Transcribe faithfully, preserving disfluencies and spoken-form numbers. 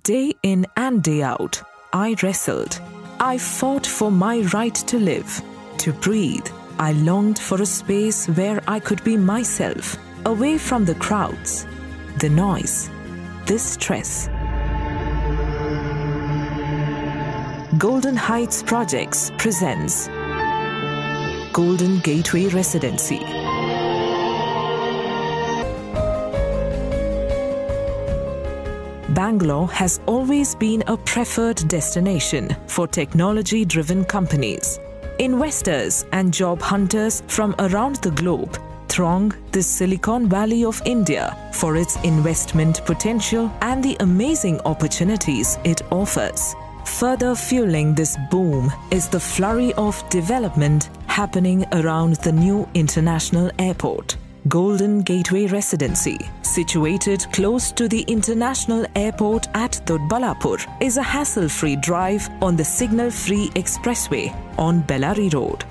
Day in and day out, I wrestled. I fought for my right to live, to breathe. I longed for a space where I could be myself, away from the crowds, the noise, the stress. Golden Heights Projects presents Golden Gateway Residency. Bangalore has always been a preferred destination for technology-driven companies. Investors and job hunters from around the globe throng the Silicon Valley of India for its investment potential and the amazing opportunities it offers. Further fueling this boom is the flurry of development happening around the new international airport. Golden Gateway Residency, situated close to the international airport at Doddaballapur, is a hassle-free drive on the signal-free expressway on Bellary Road.